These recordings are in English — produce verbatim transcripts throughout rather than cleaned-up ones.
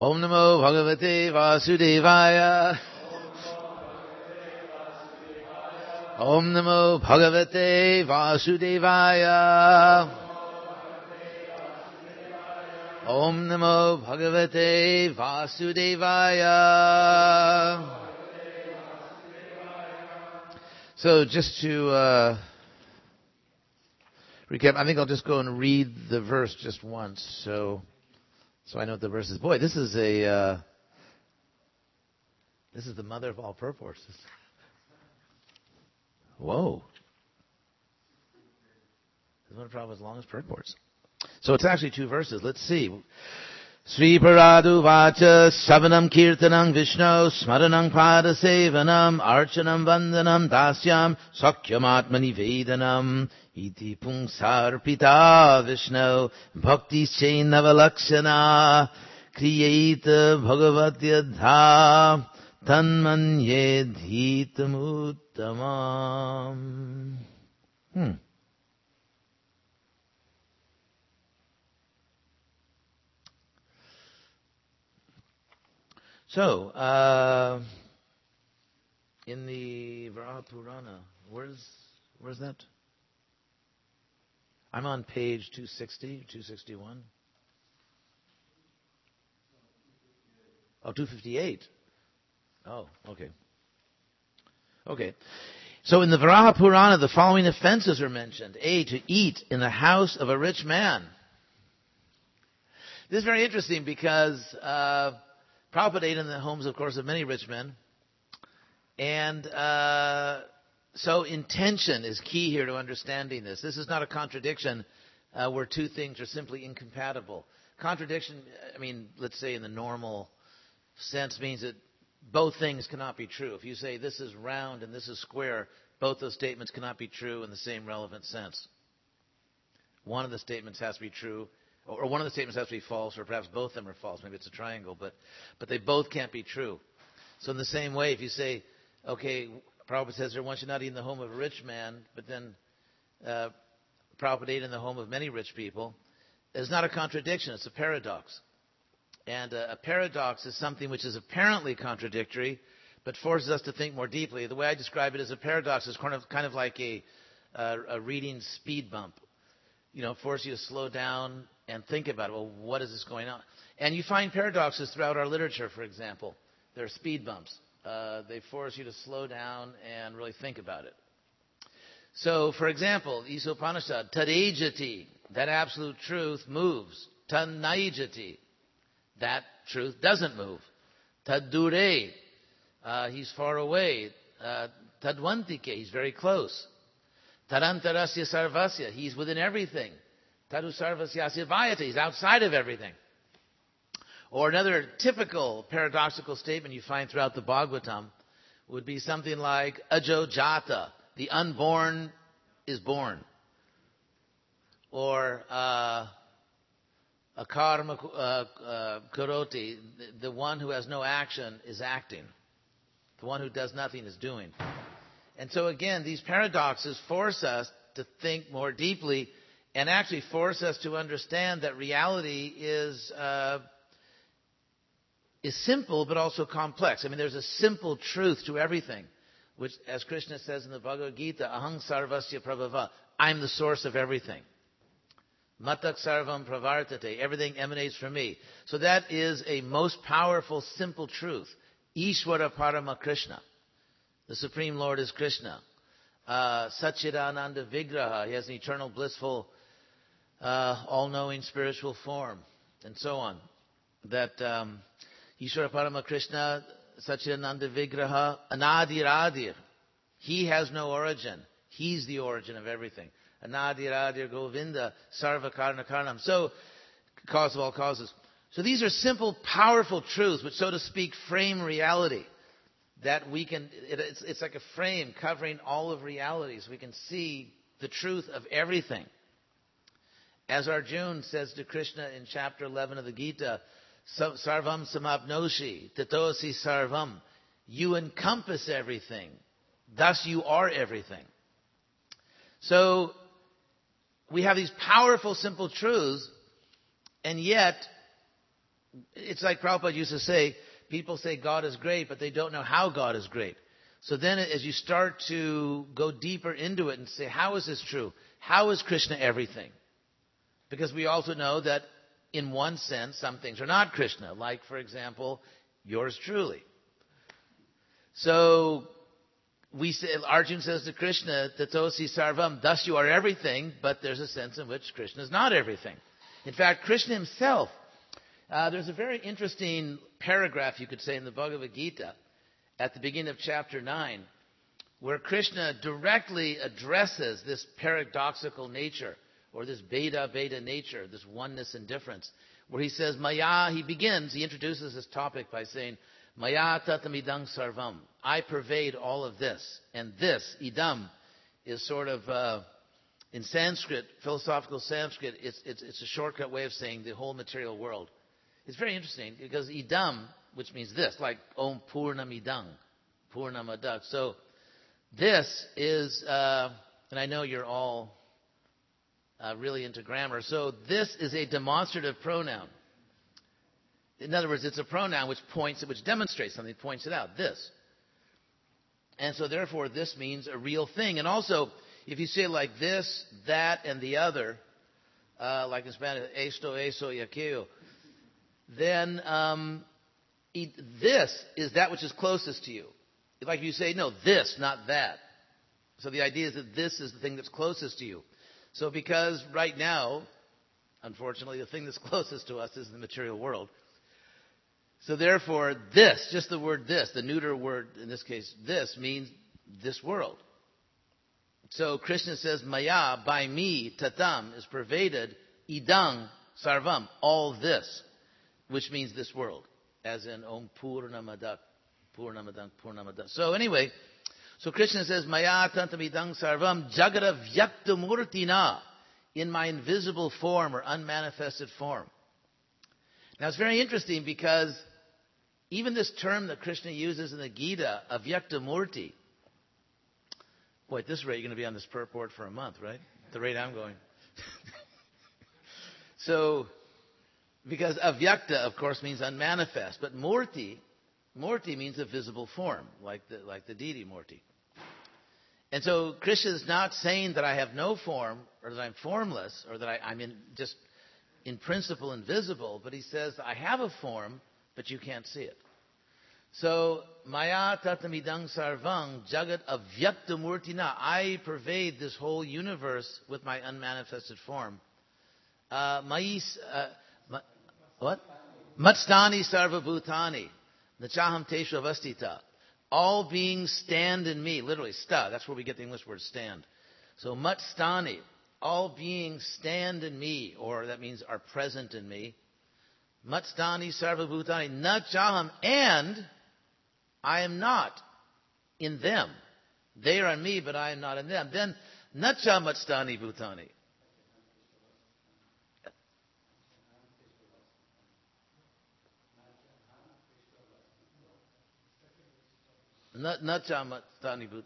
Om Namo Bhagavate Vasudevaya. Om Namo Bhagavate Vasudevaya. Om Namo Bhagavate Vasudevaya. So just to uh, recap, I think I'll just go and read the verse just once, so so I know what the verse is. Boy, this is a uh, this is the mother of all purports. Whoa, this one probably as long as purports. So it's actually two verses. Let's see. Sri Paradu Vacha Savanam Kirtanam Vishnu Smaranam Pada Sevanam Archanam Vandanam Dasyam Sakyamatmani Vedanam Iti Pungsarpita Vishnu Bhakti Chainavalakshana Kriyeta Bhagavatyadha Tanmanye Dhitamuttamam. Hmm. So, uh, in the Varaha Purana, where's where's that? I'm on page two sixty, two sixty-one. Oh, two fifty-eight. Oh, okay. Okay. So in the Varaha Purana, the following offenses are mentioned. A, to eat in the house of a rich man. This is very interesting because uh, Prabhupada ate in the homes, of course, of many rich men. And uh, so intention is key here to understanding this. This is not a contradiction uh, where two things are simply incompatible. Contradiction, I mean, let's say in the normal sense, means that both things cannot be true. If you say this is round and this is square, both those statements cannot be true in the same relevant sense. One of the statements has to be true, or one of the statements has to be false, or perhaps both of them are false. Maybe it's a triangle, but but they both can't be true. So in the same way, if you say, okay, Prabhupada says there one should not eat in the home of a rich man, but then uh, Prabhupada ate in the home of many rich people, it's not a contradiction, it's a paradox. And uh, a paradox is something which is apparently contradictory, but forces us to think more deeply. The way I describe it as a paradox is kind of, kind of like a, uh, a reading speed bump. You know, force you to slow down and think about it. Well, what is this going on? And you find paradoxes throughout our literature, for example. There are speed bumps. Uh, they force you to slow down and really think about it. So, for example, Isa Upanishad, Tadejati, that absolute truth moves. Tanaijati, that truth doesn't move. Tadure, uh, he's far away. Uh, Tadvantike, he's very close. Tadantarasya sarvasya, he's within everything. Tadu sarvasya vayate, he's outside of everything. Or another typical paradoxical statement you find throughout the Bhagavatam would be something like ajo jata, the unborn is born. Or uh, akarma uh, uh, karoti, the, the one who has no action is acting. The one who does nothing is doing. And so again, these paradoxes force us to think more deeply and actually force us to understand that reality is uh, is simple but also complex. I mean, there's a simple truth to everything, which, as Krishna says in the Bhagavad Gita, aham sarvasya prabhava, I'm the source of everything. Matak sarvam pravartate, everything emanates from me. So that is a most powerful, simple truth. Ishvara Parama Krishna. The Supreme Lord is Krishna. Uh, Satchidananda Vigraha. He has an eternal, blissful, uh, all-knowing spiritual form. And so on. That um, Ishvara Parama Krishna, Satchidananda Vigraha, Anadir Adir. He has no origin. He's the origin of everything. Anadir Adir Govinda, Sarva Karna Karnam. So, cause of all causes. So these are simple, powerful truths which, so to speak, frame reality. That we can, it, it's, it's like a frame covering all of reality, so we can see the truth of everything. As Arjuna says to Krishna in chapter eleven of the Gita, Sarvam samapnoshi, tatosi sarvam. You encompass everything. Thus you are everything. So, we have these powerful, simple truths, and yet, it's like Prabhupada used to say, people say God is great, but they don't know how God is great. So then as you start to go deeper into it and say, how is this true? How is Krishna everything? Because we also know that in one sense, some things are not Krishna. Like, for example, yours truly. So we say, Arjuna says to Krishna, Tatosi Sarvam, thus you are everything, but there's a sense in which Krishna is not everything. In fact, Krishna himself, uh, there's a very interesting paragraph, you could say, in the Bhagavad Gita, at the beginning of chapter nine, where Krishna directly addresses this paradoxical nature, or this beta-beta nature, this oneness and difference, where he says, Maya, he begins, he introduces this topic by saying, Maya tatam idam sarvam, I pervade all of this. And this, idam, is sort of, uh, in Sanskrit, philosophical Sanskrit, it's, it's, it's a shortcut way of saying the whole material world. It's very interesting, because idam, which means this, like Om Purnamidam, Purnamadak. So this is, uh, and I know you're all uh, really into grammar, so this is a demonstrative pronoun. In other words, it's a pronoun which points, which demonstrates something, points it out, this. And so therefore this means a real thing. And also, if you say like this, that, and the other, uh, like in Spanish, esto, eso, y aquello, then um, this is that which is closest to you. Like if you say, no, this, not that. So the idea is that this is the thing that's closest to you. So because right now, unfortunately, the thing that's closest to us is the material world. So therefore, this, just the word this, the neuter word, in this case, this, means this world. So Krishna says, Maya, by me, tatam, is pervaded, idang, sarvam, all this, which means this world, as in Om Purnamadak, Purnamadak, Purnamadak. So anyway, so Krishna says, Maya tantam idang sarvam, jagara vyaktamurtina, in my invisible form or unmanifested form. Now it's very interesting because even this term that Krishna uses in the Gita, avyaktamurti, boy, at this rate you're going to be on this purport for a month, right? At the rate I'm going. So, because avyakta, of course, means unmanifest, but murti, murti means a visible form, like the like the deity murti. And so Krishna is not saying that I have no form, or that I'm formless, or that I, I'm in just in principle invisible, but he says I have a form, but you can't see it. So Maya tatamidang sarvang jagat avyaktamurtina. I pervade this whole universe with my unmanifested form. Uh, mais, uh, ma, what? Matstani sarvabhutani. Nachaham teshu avastita. All beings stand in me. Literally, sta. That's where we get the English word stand. So matstani. All beings stand in me, or that means are present in me. Matstani sarvabhutani nachaham, and I am not in them. They are in me, but I am not in them. Then nacha matstani bhutani. Nacha matstani bhutani.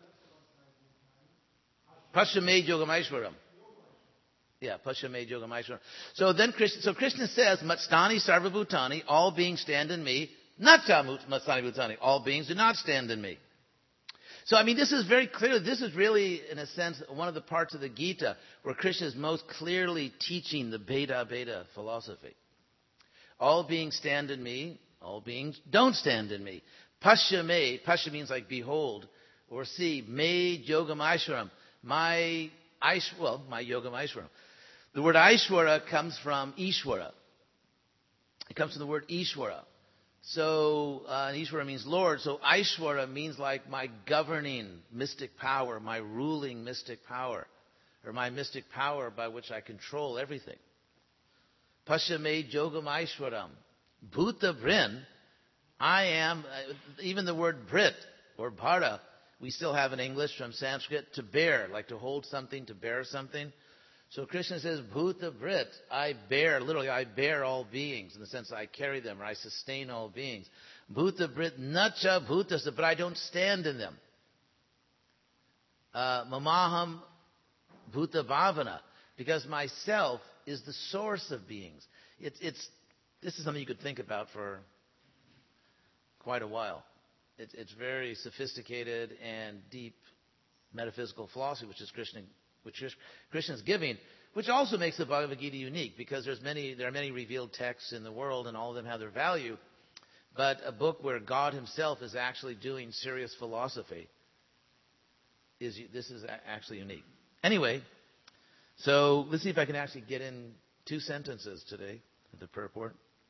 Pashamay Yogamaishwaram. Yeah, Pashamay Yogamaishwaram. So then Krishna, so Krishna says, Matstani Sarvabhutani, all beings stand in me. Nacha Matstani Bhutani, all beings do not stand in me. So I mean, this is very clear. This is really, in a sense, one of the parts of the Gita where Krishna is most clearly teaching the Beta-Beta philosophy. All beings stand in me, all beings don't stand in me. Pasha me, pasha means like behold or see. Me yogam aishwaram, my Aish, well, my yogam aishwaram. The word Aishwara comes from Ishwara. It comes from the word Ishwara. So, uh, Ishwara means Lord. So Aishwara means like my governing mystic power, my ruling mystic power, or my mystic power by which I control everything. Pasha me yogam aishwaram. Bhuta brin. I am, even the word Brit or Bhara, we still have in English from Sanskrit, to bear, like to hold something, to bear something. So Krishna says, Bhuta Brit, I bear, literally I bear all beings, in the sense I carry them, or I sustain all beings. Bhuta Brit, Nacha Bhutasa, but I don't stand in them. Uh, Mamaham Bhuta Bhavana, because myself is the source of beings. It's, it's this is something you could think about for quite a while. It's, it's very sophisticated and deep metaphysical philosophy, which is Krishna, which is Krishna's giving, which also makes the Bhagavad Gita unique, because there's many, there are many revealed texts in the world, and all of them have their value. But a book where God Himself is actually doing serious philosophy is this is actually unique. Anyway, so let's see if I can actually get in two sentences today at the purport.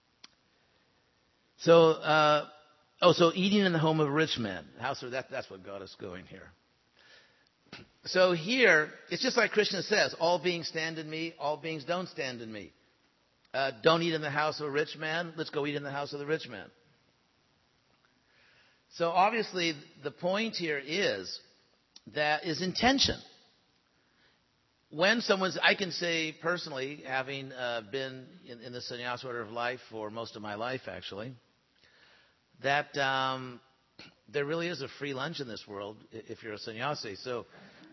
So, uh, oh, so eating in the home of a rich man. How so? That, that's what got us going here. So here, it's just like Krishna says, all beings stand in me, all beings don't stand in me. Uh, don't eat in the house of a rich man, let's go eat in the house of the rich man. So obviously, the point here is that is intention. When someone's, I can say personally, having uh, been in, in the sannyasa order of life for most of my life, actually, that um, there really is a free lunch in this world if you're a sannyasi. So,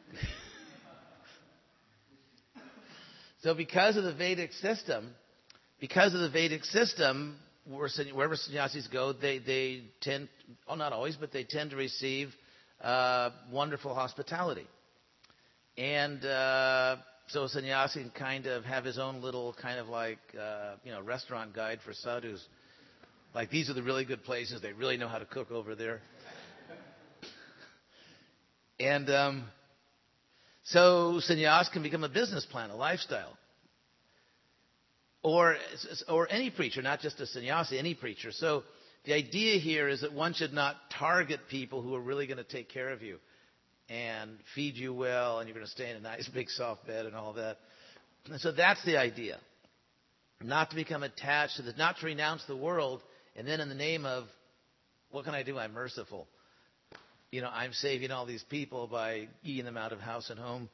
so because of the Vedic system, because of the Vedic system, wherever sannyasis go, they, they tend, oh, not always, but they tend to receive uh, wonderful hospitality. And uh, so a sannyasi can kind of have his own little kind of like, uh, you know, restaurant guide for sadhus. Like, these are the really good places. They really know how to cook over there. And um, so sannyas can become a business plan, a lifestyle. Or, or any preacher, not just a sannyasi, any preacher. So the idea here is that one should not target people who are really going to take care of you and feed you well, and you're going to stay in a nice big soft bed and all that. And so that's the idea. Not to become attached to this, not to renounce the world, and then in the name of, what can I do? I'm merciful. You know, I'm saving all these people by eating them out of house and home.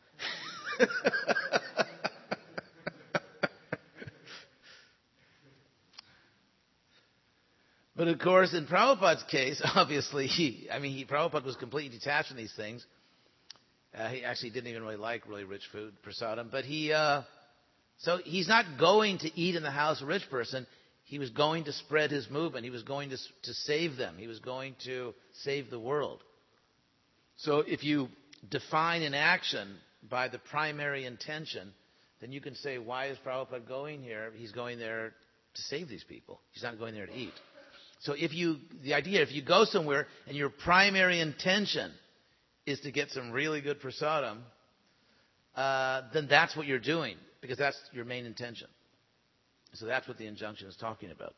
But of course, in Prabhupada's case, obviously, he, I mean, he, Prabhupada was completely detached from these things. Uh, he actually didn't even really like really rich food, prasadam. But he, uh, so he's not going to eat in the house of a rich person. He was going to spread his movement. He was going to to save them. He was going to save the world. So if you define an action by the primary intention, then you can say, why is Prabhupada going here? He's going there to save these people. He's not going there to eat. So if you, the idea, if you go somewhere and your primary intention is to get some really good prasadam, uh, then that's what you're doing, because that's your main intention. So that's what the injunction is talking about.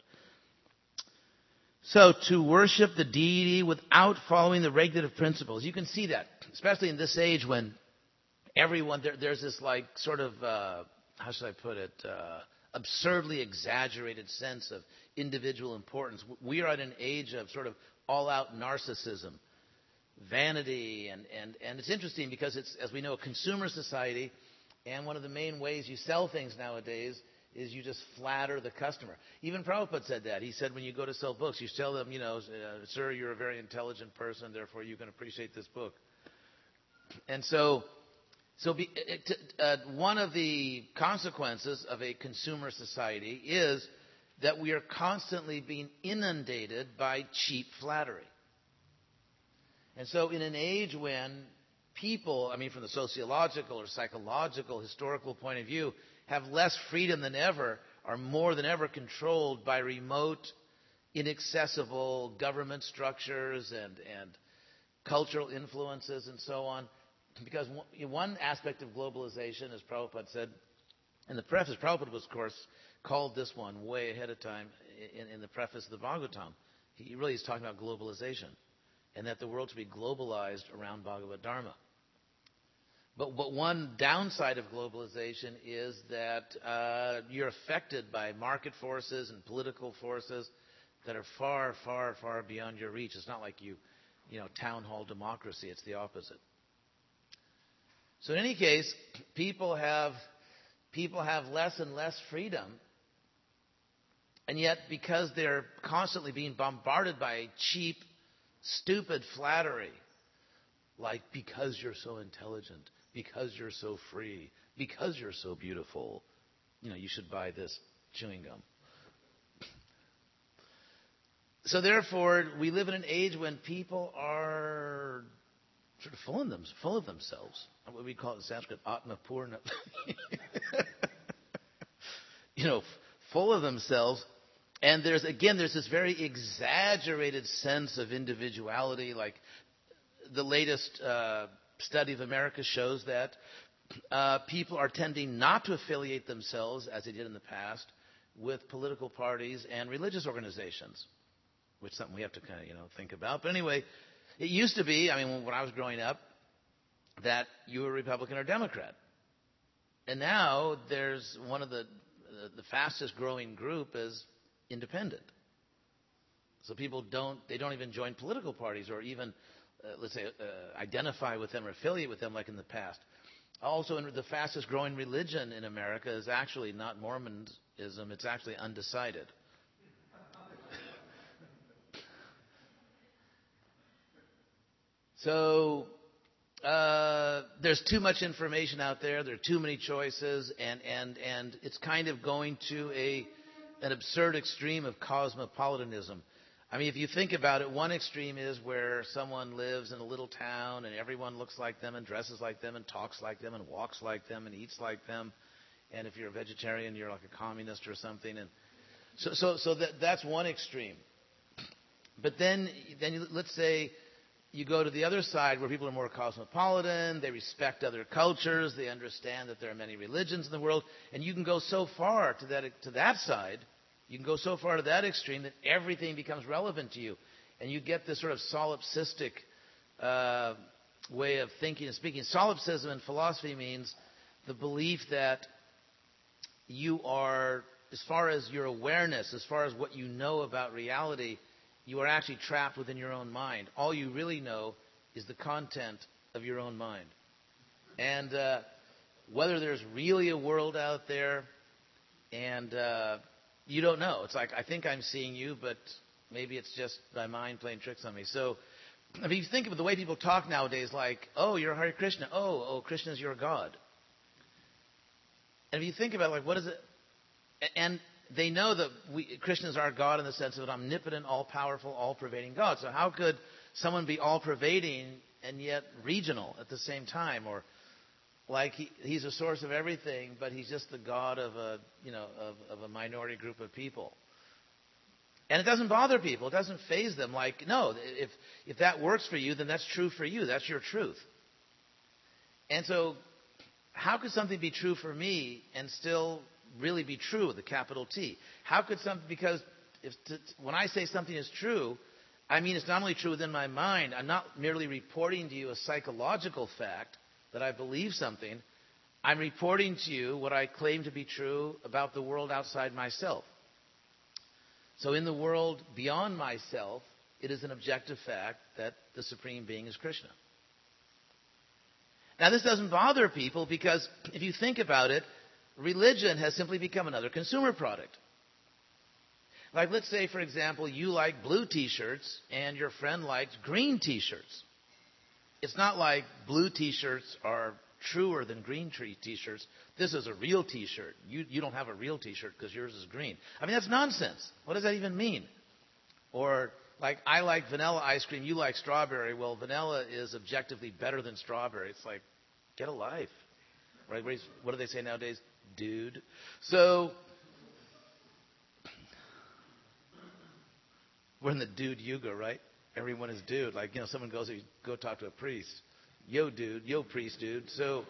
So to worship the deity without following the regulative principles. You can see that, especially in this age when everyone, there, there's this like sort of, uh, how should I put it, uh, absurdly exaggerated sense of individual importance. We are at an age of sort of all-out narcissism, vanity, and, and, and it's interesting because it's, as we know, a consumer society, and one of the main ways you sell things nowadays is you just flatter the customer. Even Prabhupada said that. He said when you go to sell books, you tell them, you know, uh, sir, you're a very intelligent person, therefore you can appreciate this book. And so, so be, uh, one of the consequences of a consumer society is that we are constantly being inundated by cheap flattery. And so in an age when people, I mean from the sociological or psychological, historical point of view, have less freedom than ever, are more than ever controlled by remote, inaccessible government structures and, and cultural influences and so on. Because one aspect of globalization, as Prabhupada said in the preface, Prabhupada was, of course, called this one way ahead of time in, in the preface of the Bhagavatam. He really is talking about globalization, and that the world to be globalized around Bhagavad Dharma. But, but one downside of globalization is that uh, you're affected by market forces and political forces that are far, far, far beyond your reach. It's not like you, you know, town hall democracy. It's the opposite. So in any case, people have people have less and less freedom, and yet because they're constantly being bombarded by cheap, stupid flattery, like because you're so intelligent, because you're so free, because you're so beautiful, you know, you should buy this chewing gum. so therefore, we live in an age when people are sort of full of, them, full of themselves. What we call it in Sanskrit, atmapurna. you know, full of themselves. And there's, again, there's this very exaggerated sense of individuality. Like the latest uh, study of America shows that uh, people are tending not to affiliate themselves, as they did in the past, with political parties and religious organizations, which is something we have to kind of, you know, think about. But anyway, it used to be, I mean, when I was growing up, that you were Republican or Democrat. And now there's one of the, the fastest growing group is independent. So people don't, they don't even join political parties or even, uh, let's say, uh, identify with them or affiliate with them like in the past. Also, in the fastest growing religion in America is actually not Mormonism, it's actually undecided. So uh, there's too much information out there. There are too many choices, and and and it's kind of going to a an absurd extreme of cosmopolitanism. I mean, if you think about it, one extreme is where someone lives in a little town and everyone looks like them and dresses like them and talks like them and walks like them and eats like them. And if you're a vegetarian, you're like a communist or something. And so, so, so that, that's one extreme. But then, then you, let's say you go to the other side where people are more cosmopolitan, they respect other cultures, they understand that there are many religions in the world, and you can go so far to that to that side, you can go so far to that extreme that everything becomes relevant to you, and you get this sort of solipsistic uh, way of thinking and speaking. Solipsism in philosophy means the belief that you are, as far as your awareness, as far as what you know about reality, you are actually trapped within your own mind. All you really know is the content of your own mind. And uh, whether there's really a world out there, and uh, you don't know. It's like, I think I'm seeing you, but maybe it's just my mind playing tricks on me. So if you think of the way people talk nowadays, like, oh, you're Hare Krishna. Oh, oh, Krishna's your God. And if you think about it, like, what is it? And they know that we, Krishna is our God in the sense of an omnipotent, all-powerful, all-pervading God. So how could someone be all-pervading and yet regional at the same time? Or like he, he's a source of everything, but he's just the God of a, you know, of, of a minority group of people. And it doesn't bother people. It doesn't faze them. Like, no, if if that works for you, then that's true for you. That's your truth. And so how could something be true for me and still really be true with a capital T? How could something, because if to, when I say something is true, I mean it's not only true within my mind. I'm not merely reporting to you a psychological fact that I believe something. I'm reporting to you what I claim to be true about the world outside myself. So in the world beyond myself, it is an objective fact that the Supreme Being is Krishna. Now this doesn't bother people because if you think about it, religion has simply become another consumer product. Like, let's say, for example, you like blue T-shirts and your friend likes green T-shirts. It's not like blue T-shirts are truer than green T-shirts. This is a real T-shirt. You, you don't have a real T-shirt because yours is green. I mean, that's nonsense. What does that even mean? Or, like, I like vanilla ice cream, you like strawberry. Well, vanilla is objectively better than strawberry. It's like, get a life. Right? What do they say nowadays? Dude. So, we're in the dude yuga, right? Everyone is dude. Like, you know, someone goes, go talk to a priest. Yo, dude. Yo, priest, dude. So,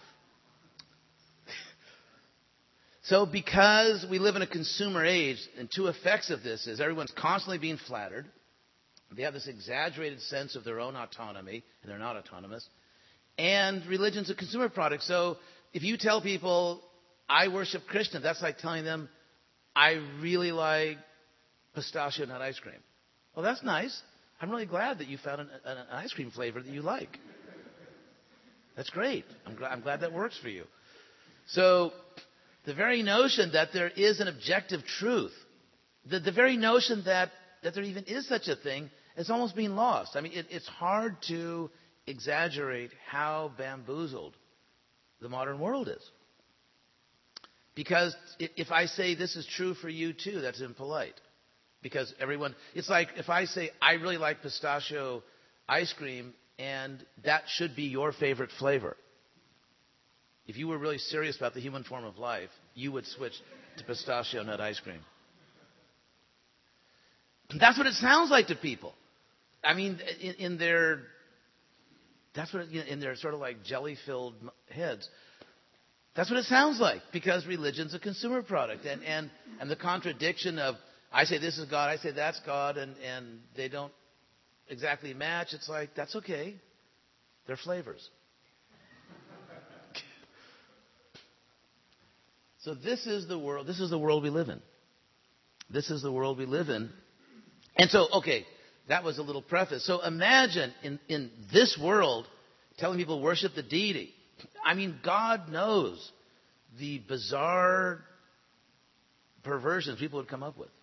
so because we live in a consumer age, and two effects of this is everyone's constantly being flattered. They have this exaggerated sense of their own autonomy, and they're not autonomous. And religion's a consumer product. So if you tell people, I worship Krishna, that's like telling them, I really like pistachio nut ice cream. Well, that's nice. I'm really glad that you found an, an, an ice cream flavor that you like. That's great. I'm, gl- I'm glad that works for you. So the very notion that there is an objective truth, the, the very notion that, that there even is such a thing, is almost being lost. I mean, it, it's hard to exaggerate how bamboozled the modern world is. Because if I say this is true for you too, that's impolite. Because everyone, it's like if I say, I really like pistachio ice cream, and that should be your favorite flavor. If you were really serious about the human form of life, you would switch to pistachio nut ice cream. That's what it sounds like to people. I mean, in, in their, that's what, it, you know, in their sort of like jelly-filled heads. That's what it sounds like, because religion's a consumer product. And, and, and the contradiction of, I say this is God, I say that's God, and, and they don't exactly match. It's like, that's okay. They're flavors. So this is the world, this is the world we live in. This is the world we live in. And so, okay, that was a little preface. So imagine in, in this world telling people worship the deity. I mean, God knows the bizarre perversions people would come up with.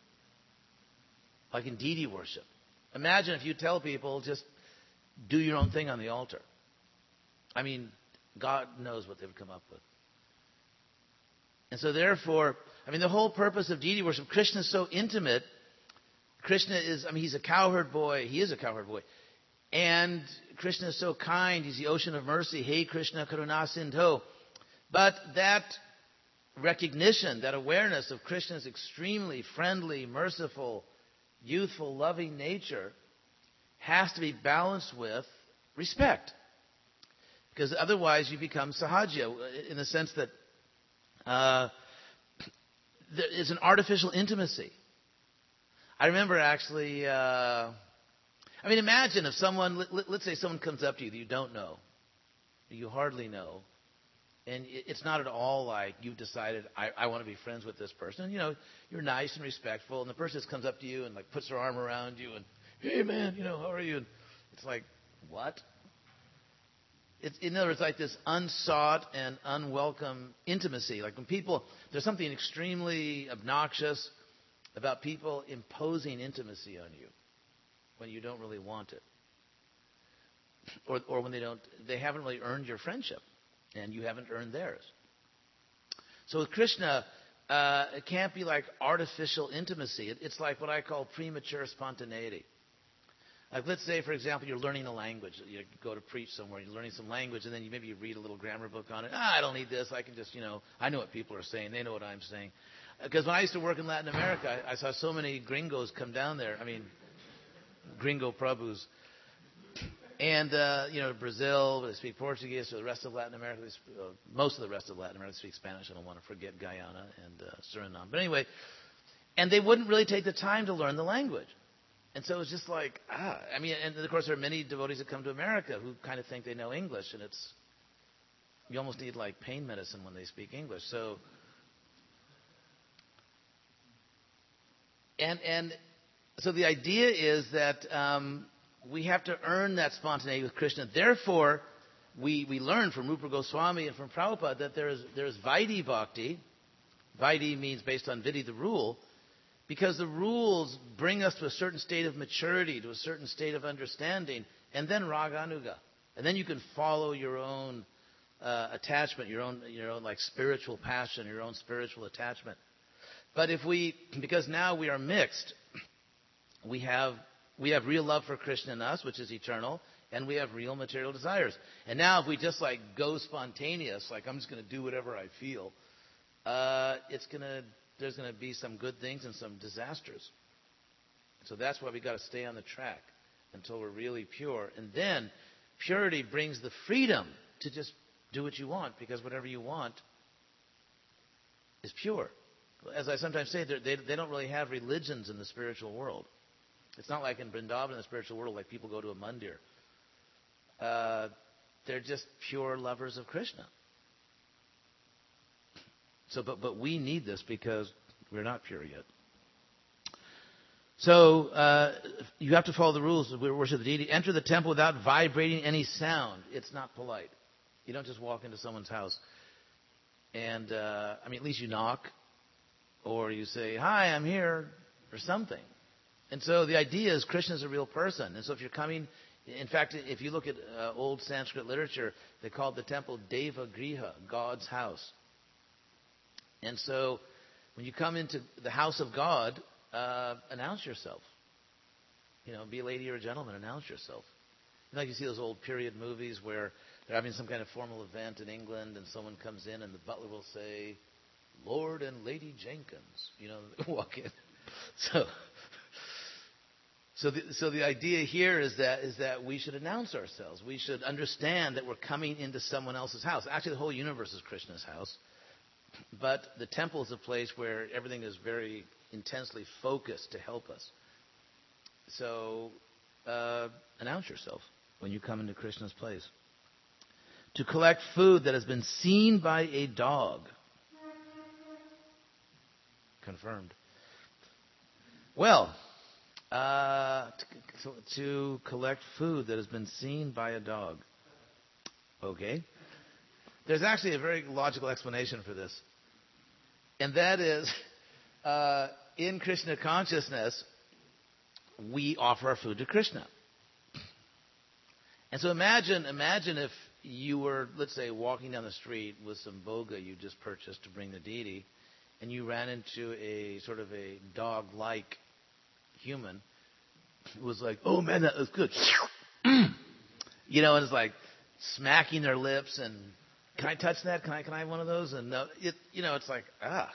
Like in deity worship. Imagine if you tell people, just do your own thing on the altar. I mean, God knows what they would come up with. And so therefore, I mean, the whole purpose of deity worship, Krishna is so intimate. Krishna is, I mean, he's a cowherd boy. He is a cowherd boy. And Krishna is so kind. He's the ocean of mercy. Hey, Krishna Karuna Sindho. But that recognition, that awareness of Krishna's extremely friendly, merciful, youthful, loving nature has to be balanced with respect. Because otherwise you become sahaja, in the sense that uh, there is an artificial intimacy. I remember actually, uh, I mean, imagine if someone, let, let's say someone comes up to you that you don't know, you hardly know, and it's not at all like you've decided, I, I want to be friends with this person. You know, you're nice and respectful, and the person just comes up to you and like puts their arm around you and, hey man, you know, how are you? And it's like, what? It's, in other words, like this unsought and unwelcome intimacy. Like when people, there's something extremely obnoxious about people imposing intimacy on you when you don't really want it. Or, or when they don't, they haven't really earned your friendship, and you haven't earned theirs. So with Krishna, uh, it can't be like artificial intimacy. It, it's like what I call premature spontaneity. Like let's say, for example, you're learning a language. You go to preach somewhere, you're learning some language, and then you maybe you read a little grammar book on it. Ah, I don't need this. I can just, you know, I know what people are saying. They know what I'm saying. Because when I used to work in Latin America, I, I saw so many gringos come down there. I mean, gringo prabhus. And, uh, you know, Brazil, they speak Portuguese. So the rest of Latin America, they speak, uh, most of the rest of Latin America speak Spanish. I don't want to forget Guyana and uh, Suriname. But anyway, and they wouldn't really take the time to learn the language. And so it was just like, ah, I mean, and of course there are many devotees that come to America who kind of think they know English, and it's, you almost need like pain medicine when they speak English. So, and and so the idea is that um, we have to earn that spontaneity with Krishna. Therefore, we, we learn from Rupa Goswami and from Prabhupada that there is there is Vaidhi Bhakti. Vaidhi means based on Vidhi, the rule. Because the rules bring us to a certain state of maturity, to a certain state of understanding, and then Raganuga. And then you can follow your own uh, attachment, your own, your own like spiritual passion, your own spiritual attachment. But if we, because now we are mixed, we have we have real love for Krishna in us, which is eternal, and we have real material desires. And now if we just like go spontaneous, like I'm just going to do whatever I feel, uh, it's going to there's going to be some good things and some disasters. So that's why we've got to stay on the track until we're really pure. And then purity brings the freedom to just do what you want, because whatever you want is pure. As I sometimes say, they, they don't really have religions in the spiritual world. It's not like in Vrindavan in the spiritual world, like people go to a mandir. Uh, they're just pure lovers of Krishna. So, but but we need this because we're not pure yet. So uh, you have to follow the rules of worship the deity. Enter the temple without vibrating any sound. It's not polite. You don't just walk into someone's house and uh, I mean, at least you knock, or you say, "Hi, I'm here," or something. And so the idea is Krishna is a real person. And so if you're coming, in fact, if you look at uh, old Sanskrit literature, they called the temple Deva Griha, God's house. And so when you come into the house of God, uh, announce yourself. You know, be a lady or a gentleman, announce yourself. You know, like you see those old period movies where they're having some kind of formal event in England and someone comes in and the butler will say, Lord and Lady Jenkins, you know, walk in. So, so the, so the idea here is that is that we should announce ourselves. We should understand that we're coming into someone else's house. Actually, the whole universe is Krishna's house, but the temple is a place where everything is very intensely focused to help us. So, uh, announce yourself when you come into Krishna's place. To collect food that has been seen by a dog. Confirmed. Well, uh, to, to collect food that has been seen by a dog. Okay. There's actually a very logical explanation for this. And that is, uh, in Krishna consciousness, we offer our food to Krishna. And so imagine, imagine if you were, let's say, walking down the street with some boga you just purchased to bring the deity, and you ran into a sort of a dog-like human who was like, oh man, that was good. You know, and it's like smacking their lips and, can I touch that? Can I can I have one of those? And no, it, you know, it's like, ah.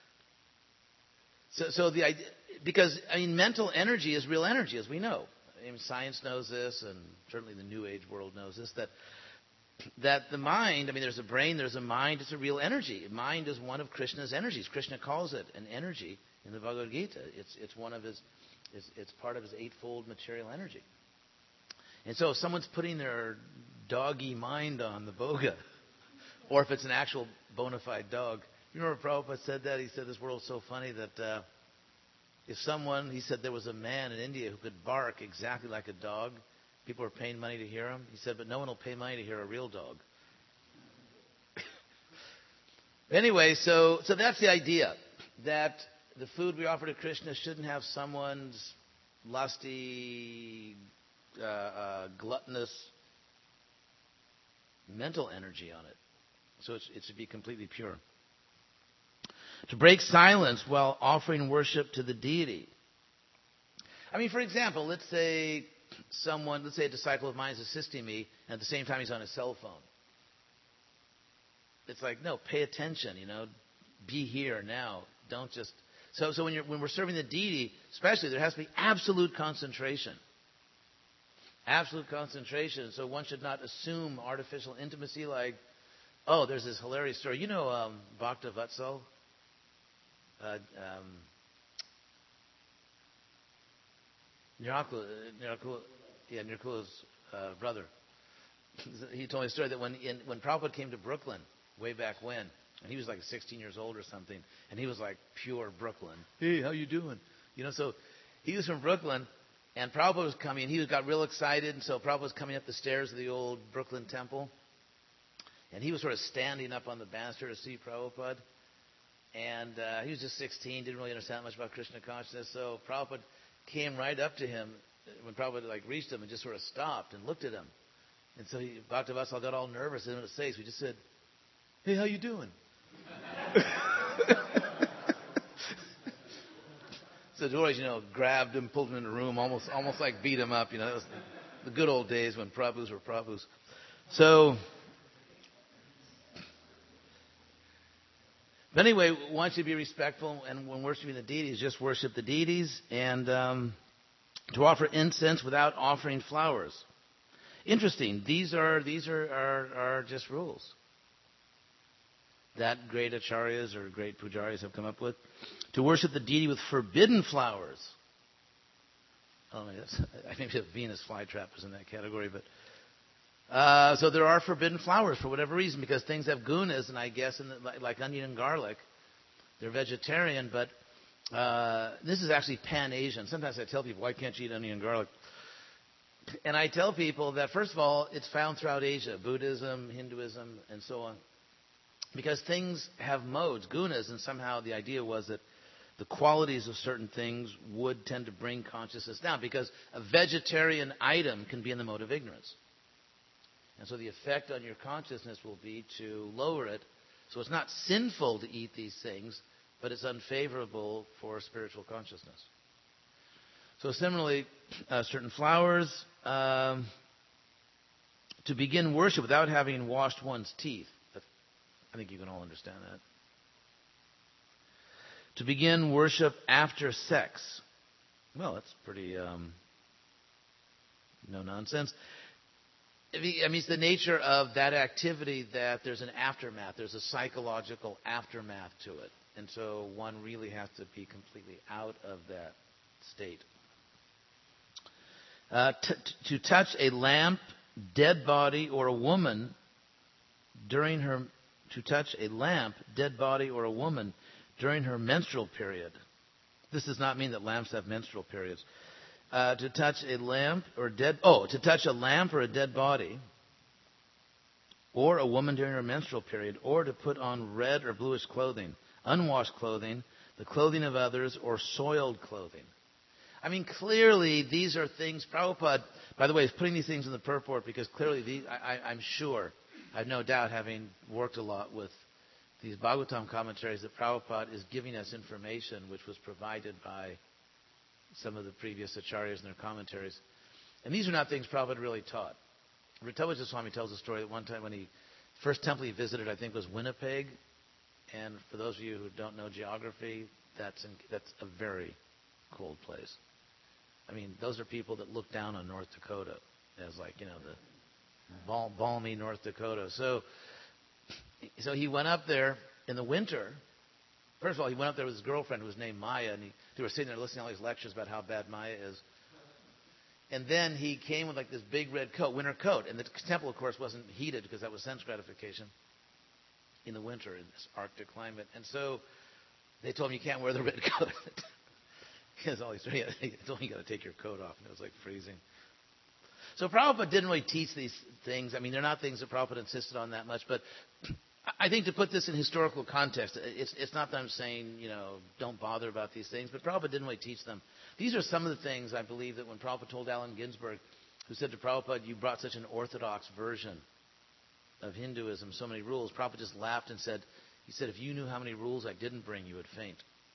So, so the idea, because, I mean, mental energy is real energy, as we know. I mean, science knows this, and certainly the New Age world knows this, that that the mind, I mean, there's a brain, there's a mind, it's a real energy. Mind is one of Krishna's energies. Krishna calls it an energy in the Bhagavad Gita. It's it's one of his, it's, it's part of his eightfold material energy. And so if someone's putting their doggy mind on the boga, or if it's an actual bona fide dog, you remember Prabhupada said that? He said this world's so funny that uh, if someone, he said there was a man in India who could bark exactly like a dog, people were paying money to hear him. He said, but no one will pay money to hear a real dog. Anyway, so so that's the idea, that the food we offer to Krishna shouldn't have someone's lusty, uh, uh, gluttonous mental energy on it. So it's, it should be completely pure. To break silence while offering worship to the deity. I mean, for example, let's say someone, let's say a disciple of mine is assisting me, and at the same time he's on his cell phone. It's like, no, pay attention, you know, be here now. Don't just... So so when you're when we're serving the deity, especially, there has to be absolute concentration. Absolute concentration. So one should not assume artificial intimacy like, oh, there's this hilarious story. You know um, Bhakta Vatsal? Uh, um, Nirakula, Nirakula, yeah, Nirakula's uh, brother. He told me a story that when in, when Prabhupada came to Brooklyn, way back when, and he was like sixteen years old or something, and he was like pure Brooklyn. Hey, how you doing? You know, so he was from Brooklyn, and Prabhupada was coming. He got real excited, and so Prabhupada was coming up the stairs of the old Brooklyn temple, and he was sort of standing up on the banister to see Prabhupada. And uh, he was just sixteen, didn't really understand much about Krishna consciousness. So Prabhupada came right up to him when Prabhupada like reached him and just sort of stopped and looked at him. And so he, Bhaktivinoda got all nervous and didn't know what to say. So he just said, "Hey, how you doing?" So George, you know, grabbed him, pulled him in the room, almost almost like beat him up. You know, that was the good old days when Prabhus were Prabhus. So... But anyway, we want you to be respectful, and when worshiping the deities, just worship the deities, and um, to offer incense without offering flowers. Interesting. These are these are, are, are just rules that great acharyas or great pujaris have come up with. To worship the deity with forbidden flowers. Oh, I think the Venus flytrap was in that category, but. Uh, so there are forbidden flowers for whatever reason, because things have gunas, and I guess in the, like, like onion and garlic, they're vegetarian, but uh, this is actually pan-Asian. Sometimes I tell people, why can't you eat onion and garlic? And I tell people that, first of all, it's found throughout Asia, Buddhism, Hinduism, and so on. Because things have modes, gunas, and somehow the idea was that the qualities of certain things would tend to bring consciousness down, because a vegetarian item can be in the mode of ignorance. And so the effect on your consciousness will be to lower it. So it's not sinful to eat these things, but it's unfavorable for spiritual consciousness. So similarly, uh, certain flowers, um, to begin worship without having washed one's teeth. I think you can all understand that. To begin worship after sex. Well, that's pretty um, no nonsense. I mean, it's the nature of that activity that there's an aftermath. There's a psychological aftermath to it. And so one really has to be completely out of that state. Uh, t- to touch a lamp, dead body, or a woman during her... To touch a lamp, dead body, or a woman during her menstrual period. This does not mean that lamps have menstrual periods. Uh, to touch a lamp or dead... Oh, to touch a lamp or a dead body, or a woman during her menstrual period, or to put on red or bluish clothing, unwashed clothing, the clothing of others, or soiled clothing. I mean, clearly these are things... Prabhupada, by the way, is putting these things in the purport because clearly these, I, I, I'm sure... I have no doubt, having worked a lot with these Bhagavatam commentaries, that Prabhupada is giving us information which was provided by some of the previous acharyas in their commentaries. And these are not things Prabhupada really taught. Ritavajra Swami tells a story that one time when he, first temple he visited, I think, was Winnipeg. And for those of you who don't know geography, that's in, that's a very cold place. I mean, those are people that look down on North Dakota as like, you know, the balmy North Dakota. So, so he went up there in the winter. First of all, he went up there with his girlfriend who was named Maya, and he, they were sitting there listening to all these lectures about how bad Maya is. And then he came with like this big red coat, winter coat. And the temple, of course, wasn't heated because that was sense gratification in the winter in this Arctic climate. And so they told him, you can't wear the red coat. Because all these, they told him, you got to take your coat off. And it was like freezing. So Prabhupada didn't really teach these things. I mean, they're not things that Prabhupada insisted on that much. But I think to put this in historical context, it's, it's not that I'm saying, you know, don't bother about these things. But Prabhupada didn't really teach them. These are some of the things, I believe, that when Prabhupada told Allen Ginsberg, who said to Prabhupada, you brought such an orthodox version of Hinduism, so many rules, Prabhupada just laughed and said, he said, if you knew how many rules I didn't bring, you would faint.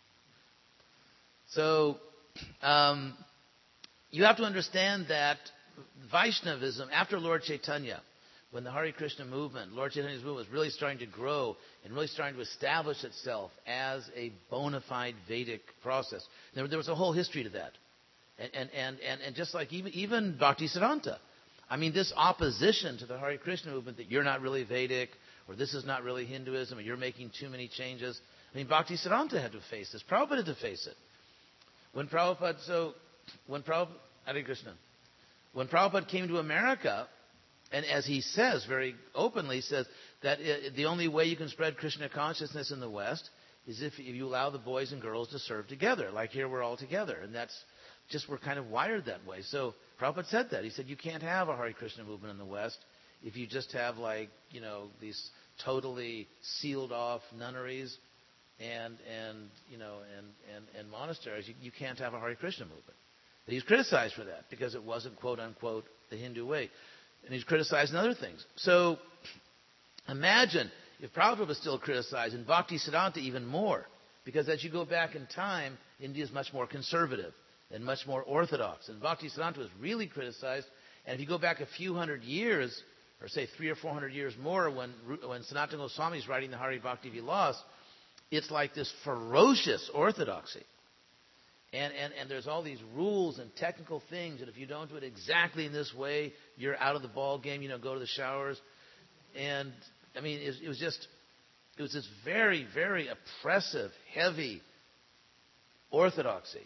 So um, you have to understand that Vaishnavism, after Lord Chaitanya, when the Hare Krishna movement, Lord Chaitanya's movement was really starting to grow and really starting to establish itself as a bona fide Vedic process. There, there was a whole history to that. And, and, and, and, and just like even, even Bhaktisiddhanta, I mean, this opposition to the Hare Krishna movement that you're not really Vedic, or this is not really Hinduism, or you're making too many changes. I mean, Bhaktisiddhanta had to face this. Prabhupada had to face it. When Prabhupada, so, when Prabhupada, Hare Krishna, when Prabhupada came to America, and as he says very openly, says that it, the only way you can spread Krishna consciousness in the West is if, if you allow the boys and girls to serve together. Like here, we're all together. And that's just, we're kind of wired that way. So Prabhupada said that. He said, you can't have a Hare Krishna movement in the West if you just have like, you know, these totally sealed off nunneries and, and you know, and, and, and monasteries. You, you can't have a Hare Krishna movement. But he's criticized for that because it wasn't, quote unquote, the Hindu way. And he's criticized in other things. So imagine if Prabhupada was still criticized, and Bhaktisiddhanta even more. Because as you go back in time, India is much more conservative and much more orthodox. And Bhaktisiddhanta was really criticized. And if you go back a few hundred years, or say three or four hundred years more, when, when Sanatana Goswami is writing the Hari Bhakti Vilas, it's like this ferocious orthodoxy. And, and, and there's all these rules and technical things, and if you don't do it exactly in this way, you're out of the ball game, you know, go to the showers. And, I mean, it, it was just, it was this very, very oppressive, heavy orthodoxy.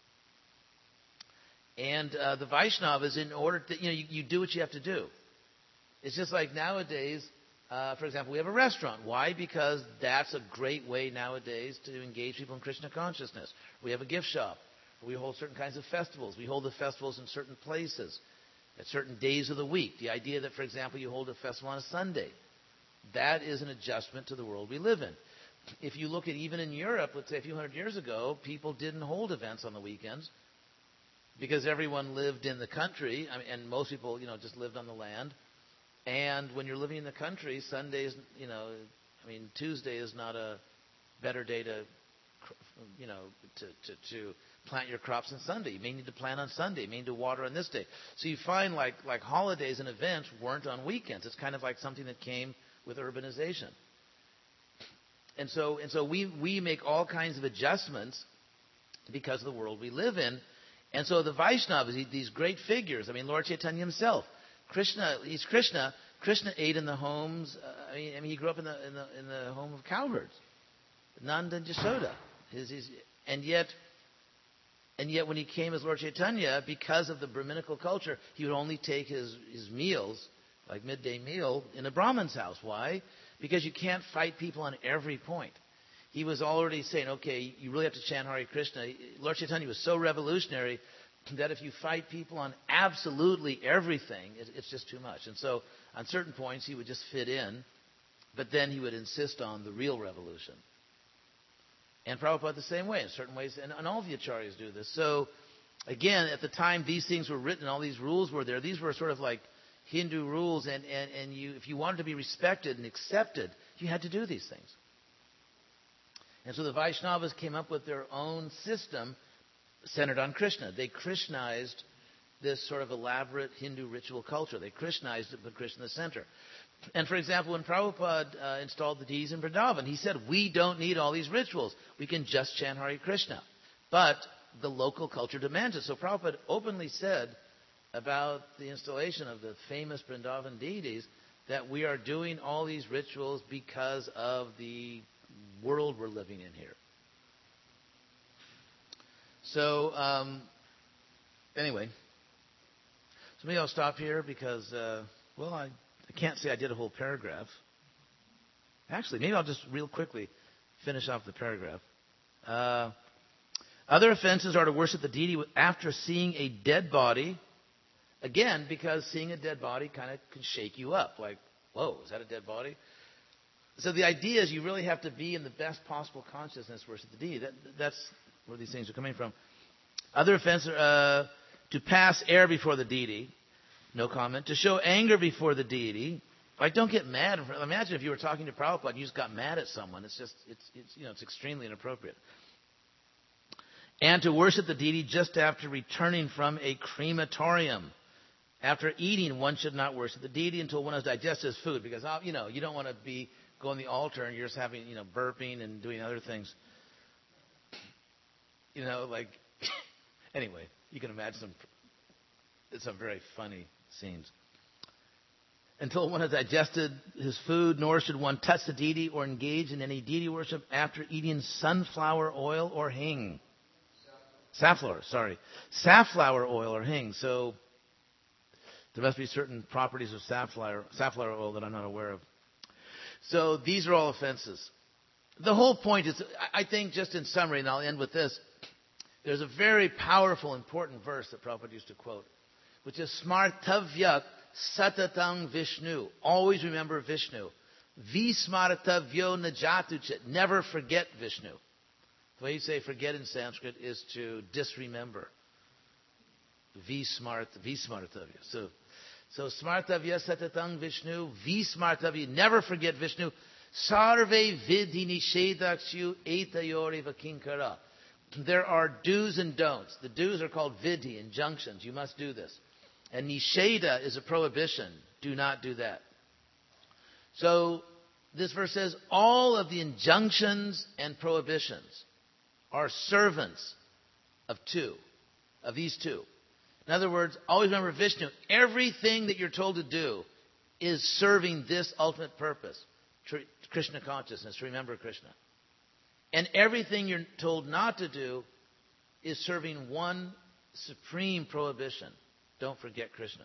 And uh, the Vaishnavas, in order to, you know, you, you do what you have to do. It's just like nowadays, uh, for example, we have a restaurant. Why? Because that's a great way nowadays to engage people in Krishna consciousness. We have a gift shop. We hold certain kinds of festivals. We hold the festivals in certain places at certain days of the week. The idea that, for example, you hold a festival on a Sunday, that is an adjustment to the world we live in. If you look at even in Europe, let's say a few hundred years ago, people didn't hold events on the weekends because everyone lived in the country, I mean, and most people, you know, just lived on the land. And when you're living in the country, Sundays, you know, I mean, Tuesday is not a better day to you know, to, to, to plant your crops on Sunday. You may need to plant on Sunday. You may need to water on this day. So you find like, like holidays and events weren't on weekends. It's kind of like something that came with urbanization. And so, and so we, we make all kinds of adjustments because of the world we live in. And so the Vaishnavas, these great figures, I mean, Lord Chaitanya himself, Krishna, he's Krishna. Krishna ate in the homes. Uh, I mean, I mean, he grew up in the in the in the home of cowherds, Nanda and Yashoda. His, his, and yet, and yet, when he came as Lord Chaitanya, because of the Brahminical culture, he would only take his his meals, like midday meal, in a Brahmin's house. Why? Because you can't fight people on every point. He was already saying, okay, you really have to chant Hare Krishna. Lord Chaitanya was so revolutionary that if you fight people on absolutely everything, it, it's just too much. And so on certain points, he would just fit in, but then he would insist on the real revolution. And Prabhupada the same way, in certain ways, and, and all the acharyas do this. So, again, at the time these things were written, all these rules were there, these were sort of like Hindu rules, and, and, and you, if you wanted to be respected and accepted, you had to do these things. And so the Vaishnavas came up with their own system centered on Krishna. They Krishnized this sort of elaborate Hindu ritual culture. They Krishnized it, put Krishna in the center. And for example, when Prabhupada uh, installed the deities in Vrindavan, he said, we don't need all these rituals. We can just chant Hare Krishna. But the local culture demands it. So Prabhupada openly said about the installation of the famous Vrindavan deities that we are doing all these rituals because of the world we're living in here. So, um, anyway, so maybe I'll stop here because, uh, well, I, I can't say I did a whole paragraph. Actually, maybe I'll just real quickly finish off the paragraph. Uh, other offenses are to worship the deity after seeing a dead body. Again, because seeing a dead body kind of can shake you up. Like, whoa, is that a dead body? So the idea is you really have to be in the best possible consciousness to worship the deity. That, that's where these things are coming from. Other offenses are uh, to pass air before the deity. No comment. To show anger before the deity. Like, don't get mad. Imagine if you were talking to Prabhupada and you just got mad at someone. It's just, it's, it's, you know, it's extremely inappropriate. And to worship the deity just after returning from a crematorium. After eating, one should not worship the deity until one has digested his food. Because, you know, you don't want to be go on the altar and you're just having, you know, burping and doing other things. You know, like, anyway, you can imagine some, some very funny scenes. Until one has digested his food, nor should one touch the deity or engage in any deity worship after eating sunflower oil or hing. Safflower, sorry. Safflower oil or hing. So there must be certain properties of safflower, safflower oil that I'm not aware of. So these are all offenses. The whole point is, I think, just in summary, and I'll end with this, there's a very powerful, important verse that Prabhupada used to quote, which is Smartavyak Satatang Vishnu. Always remember Vishnu. Vismartavyo Najatuchit. Never forget Vishnu. The way you say forget in Sanskrit is to disremember. Vismart, Vismartavya. So, so Smartavya Satatang Vishnu. Vismartavya. Never forget Vishnu. Sarve Vidhi Nishedakshu Etayori Vakinkara. There are do's and don'ts. The do's are called vidhi, injunctions. You must do this. And nisheda is a prohibition. Do not do that. So this verse says all of the injunctions and prohibitions are servants of two, of these two. In other words, always remember Vishnu. Everything that you're told to do is serving this ultimate purpose, Krishna consciousness, to remember Krishna. And everything you're told not to do is serving one supreme prohibition. Don't forget Krishna.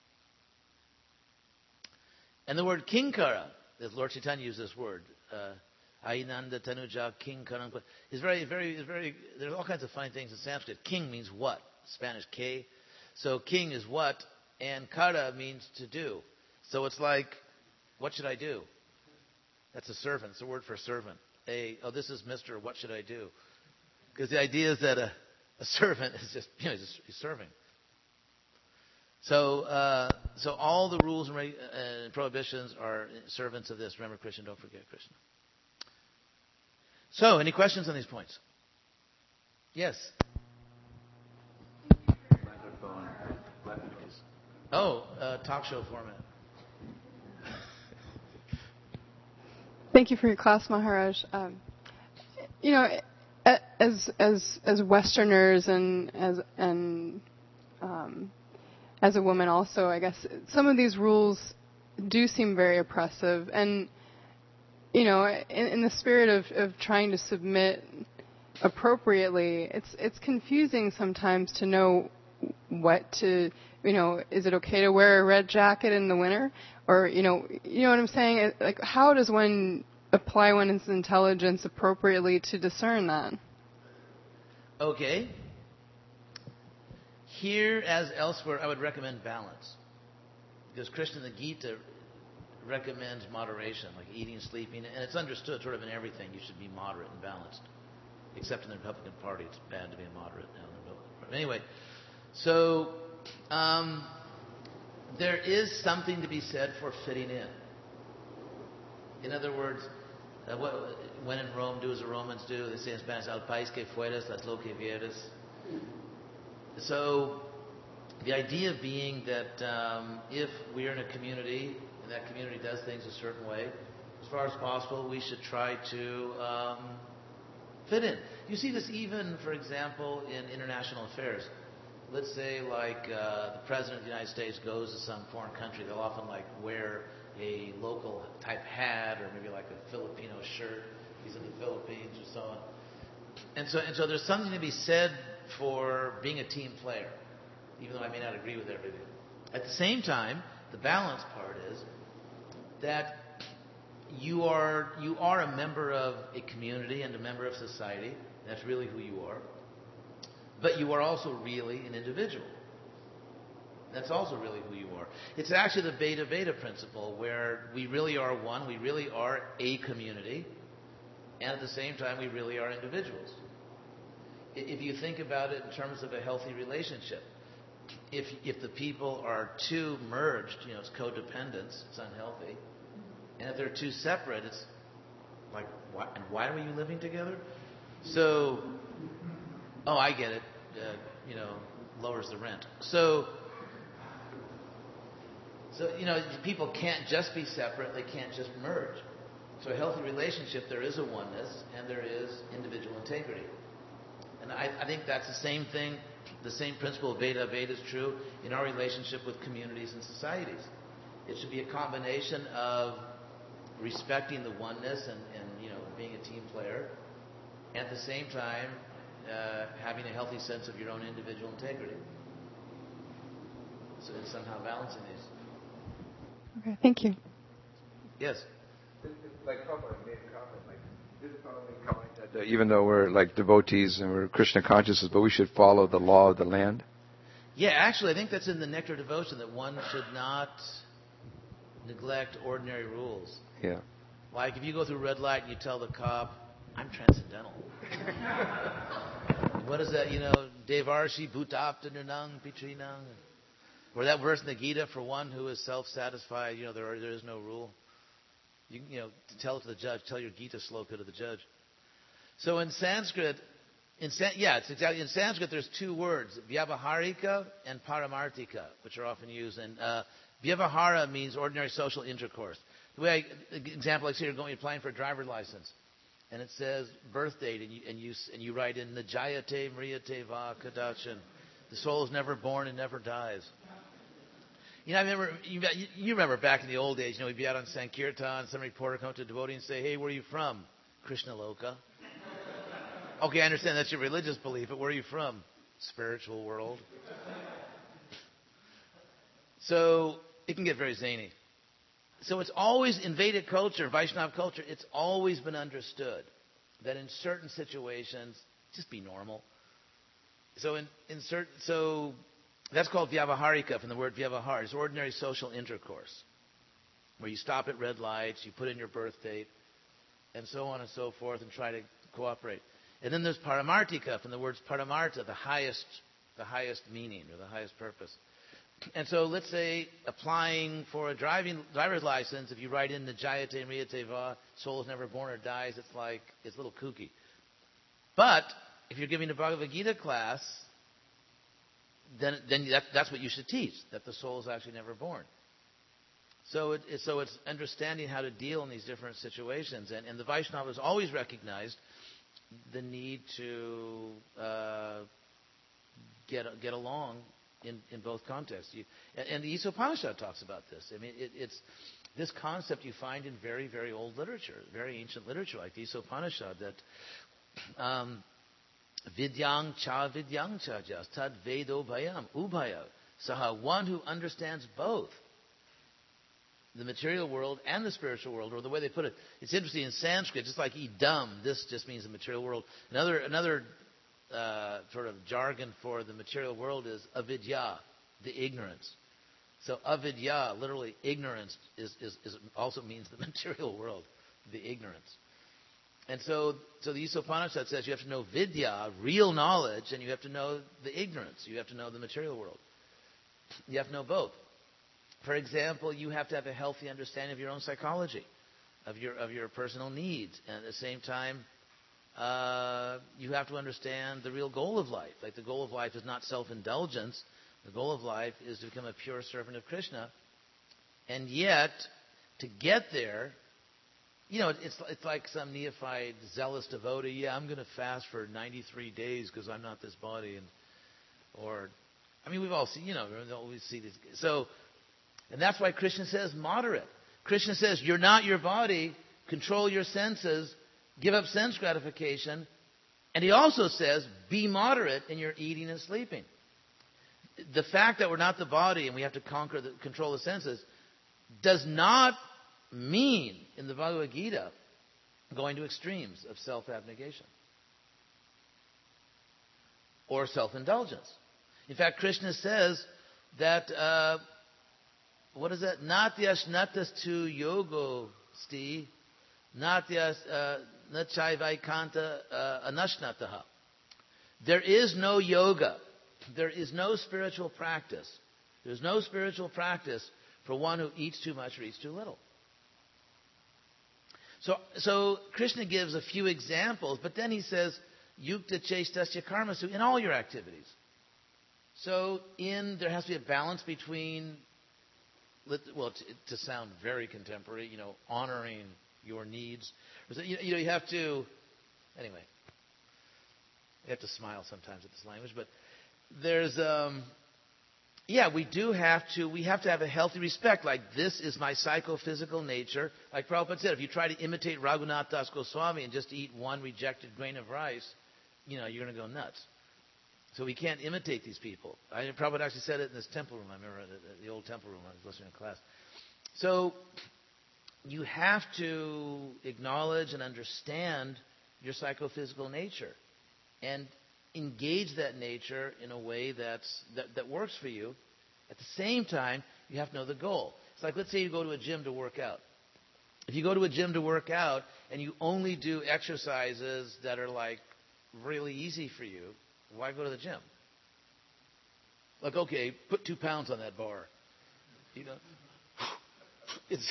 And the word kinkara, as Lord Chaitanya used this word, Ainanda Tanuja Kinkara, is very, very, is very, there's all kinds of fine things in Sanskrit. King means what? Spanish K. So king is what, and kara means to do. So it's like, what should I do? That's a servant. It's a word for servant. A, oh, this is Mister What should I do? Because the idea is that a, a servant is just, you know, just he's serving. So, uh, so all the rules and, reg- and prohibitions are servants of this. Remember Krishna, don't forget Krishna. So, any questions on these points? Yes. Oh, uh, talk show format. Thank you for your class, Maharaj. Um, you know, as as as Westerners and as and um, as a woman also, I guess some of these rules do seem very oppressive. And you know, in, in the spirit of, of trying to submit appropriately, it's it's confusing sometimes to know what to. You know, is it okay to wear a red jacket in the winter? Or, you know, you know what I'm saying? Like, how does one apply one's intelligence appropriately to discern that? Okay. Here, as elsewhere, I would recommend balance. Because Krishna in the Gita recommends moderation, like eating, sleeping, and it's understood sort of in everything you should be moderate and balanced. Except in the Republican Party, it's bad to be a moderate now in the Republican Party. Anyway, so... Um, there is something to be said for fitting in. In other words, uh, what, when in Rome, do as the Romans do. They say in Spanish, al país que fueras, las lo que vieres. So, the idea being that um, if we're in a community and that community does things a certain way, as far as possible, we should try to um, fit in. You see this even, for example, in international affairs. Let's say, like, uh, the President of the United States goes to some foreign country. They'll often, like, wear a local type hat or maybe like a Filipino shirt. He's in the Philippines or so on. And so, and so there's something to be said for being a team player, even though I may not agree with everything. At the same time, the balance part is that you are you are a member of a community and a member of society. That's really who you are. But you are also really an individual. That's also really who you are. It's actually the Beta Beta principle, where we really are one, we really are a community, and at the same time we really are individuals. If you think about it in terms of a healthy relationship, if if the people are too merged, you know, it's codependence, it's unhealthy. And if they're too separate, it's like, why, and why are you living together? So... Oh, I get it. Uh, you know, lowers the rent. So, so you know, people can't just be separate. They can't just merge. So, a healthy relationship, there is a oneness and there is individual integrity. And I, I think that's the same thing. The same principle of Beta Beta is true in our relationship with communities and societies. It should be a combination of respecting the oneness and, and you know, being a team player, and at the same time. Uh, having a healthy sense of your own individual integrity. So it's somehow balancing these. Okay, thank you. Yes? Like Prabhupada made a comment, like, this is not only a comment that uh, even though we're like devotees and we're Krishna consciousness, but we should follow the law of the land? Yeah, actually, I think that's in the Nectar Devotion, that one should not neglect ordinary rules. Yeah. Like if you go through red light and you tell the cop, I'm transcendental. What is that, you know, Devarshi Bhutaptanunang Pitrinang? Or that verse in the Gita, for one who is self-satisfied, you know, there, are, there is no rule. You, you know, to tell it to the judge, tell your Gita sloka to the judge. So in Sanskrit, in San, yeah, it's exactly, in Sanskrit there's two words, Vyavaharika and Paramartika, which are often used. And uh, Vyavahara means ordinary social intercourse. The way I, example, like say you're going, you're applying for a driver's license. And it says birth date, and you and you and you write in Najayate Mriyate Va Kadachan. The soul is never born and never dies. You know, I remember you, you remember back in the old days. You know, we'd be out on Sankirtan, some reporter come to a devotee and say, "Hey, where are you from?" Krishna Loka. Okay, I understand that's your religious belief, but where are you from? Spiritual world. So it can get very zany. So it's always, in Vedic culture, Vaishnava culture, it's always been understood that in certain situations, just be normal. So in, in certain, so that's called Vyavaharika, from the word Vyavahar. It's ordinary social intercourse, where you stop at red lights, you put in your birth date, and so on and so forth, and try to cooperate. And then there's Paramartika, from the words Paramartha, the highest, the highest meaning or the highest purpose. And so let's say applying for a driving driver's license, if you write in the Jayate Mriyate Va, soul is never born or dies, it's like, it's a little kooky. But if you're giving a Bhagavad Gita class, then then that, that's what you should teach, that the soul is actually never born. So it, it, so it's understanding how to deal in these different situations. And, and the Vaishnavas always recognized the need to uh, get get along in, in both contexts. You, and, and the Isopanishad talks about this. I mean, it, it's this concept you find in very, very old literature, very ancient literature, like the Isopanishad, that um, vidyang cha vidyang cha jas tad vedo bhayam ubhaya saha, one who understands both the material world and the spiritual world, or the way they put it. It's interesting in Sanskrit, just like idam, this just means the material world. Another another uh, sort of jargon for the material world is avidya, the ignorance. So avidya, literally ignorance, is, is, is also means the material world, the ignorance. And so, so the Isopanishad says you have to know vidya, real knowledge, and you have to know the ignorance. You have to know the material world. You have to know both. For example, you have to have a healthy understanding of your own psychology, of your of your personal needs, and at the same time, uh, you have to understand the real goal of life. Like the goal of life is not self-indulgence. The goal of life is to become a pure servant of Krishna. And yet, to get there, you know, it's it's like some neophyte, zealous devotee. Yeah, I'm going to fast for ninety-three days because I'm not this body, and or, I mean, we've all seen, you know, we always see these. So. And that's why Krishna says moderate. Krishna says you're not your body, control your senses, give up sense gratification. And he also says be moderate in your eating and sleeping. The fact that we're not the body and we have to conquer the, control the senses does not mean in the Bhagavad Gita going to extremes of self-abnegation or self-indulgence. In fact, Krishna says that... Uh, What is that? Natyas natas tu yogo sti, natyas nachai vaikanta anashnataha. There is no yoga. There is no spiritual practice. There's no spiritual practice for one who eats too much or eats too little. So, so Krishna gives a few examples, but then he says, yukta chestasya karmasu, in all your activities. So in there has to be a balance between, well, to, to sound very contemporary, you know, honoring your needs. You know, you have to, anyway, you have to smile sometimes at this language, but there's, um, yeah, we do have to, we have to have a healthy respect, like this is my psychophysical nature. Like Prabhupada said, if you try to imitate Raghunath Das Goswami and just eat one rejected grain of rice, you know, you're going to go nuts. So we can't imitate these people. I, Prabhupada actually said it in this temple room. I remember the, the old temple room when I was listening to class. So you have to acknowledge and understand your psychophysical nature and engage that nature in a way that's, that, that works for you. At the same time, you have to know the goal. It's like, let's say you go to a gym to work out. If you go to a gym to work out and you only do exercises that are like really easy for you, why go to the gym? Like, okay, put two pounds on that bar. You know, it's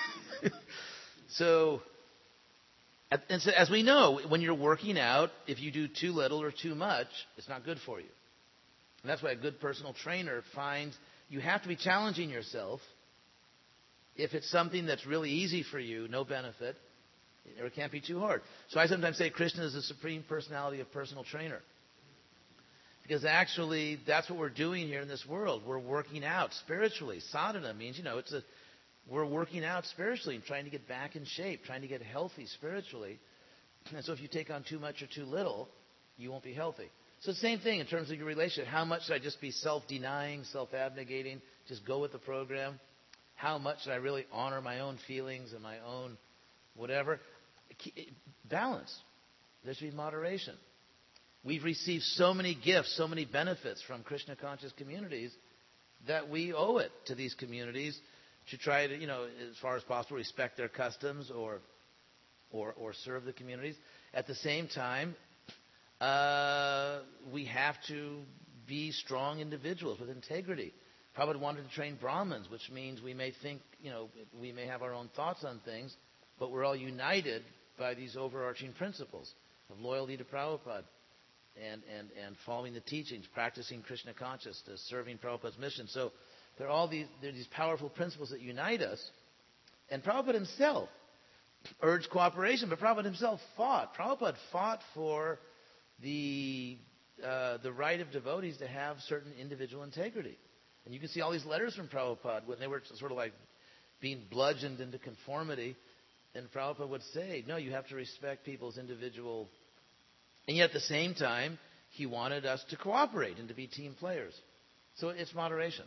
so. And so, as we know, when you're working out, if you do too little or too much, it's not good for you. And that's why a good personal trainer finds you have to be challenging yourself. If it's something that's really easy for you, no benefit, or it can't be too hard. So I sometimes say Krishna is the supreme personality of personal trainer. Because actually, that's what we're doing here in this world. We're working out spiritually. Sadhana means, you know, it's a we're working out spiritually and trying to get back in shape, trying to get healthy spiritually. And so if you take on too much or too little, you won't be healthy. So the same thing in terms of your relationship. How much should I just be self-denying, self-abnegating, just go with the program? How much should I really honor my own feelings and my own whatever? Balance. There should be moderation. We've received so many gifts, so many benefits from Krishna conscious communities that we owe it to these communities to try to, you know, as far as possible, respect their customs or or, or serve the communities. At the same time, uh, we have to be strong individuals with integrity. Prabhupada wanted to train Brahmins, which means we may think, you know, we may have our own thoughts on things, but we're all united by these overarching principles of loyalty to Prabhupada, and, and, and following the teachings, practicing Krishna consciousness, serving Prabhupada's mission. So there are all these, there are these powerful principles that unite us. And Prabhupada himself urged cooperation, but Prabhupada himself fought. Prabhupada fought for the, uh, the right of devotees to have certain individual integrity. And you can see all these letters from Prabhupada when they were sort of like being bludgeoned into conformity. And Prabhupada would say, no, you have to respect people's individual. And yet at the same time, he wanted us to cooperate and to be team players. So it's moderation.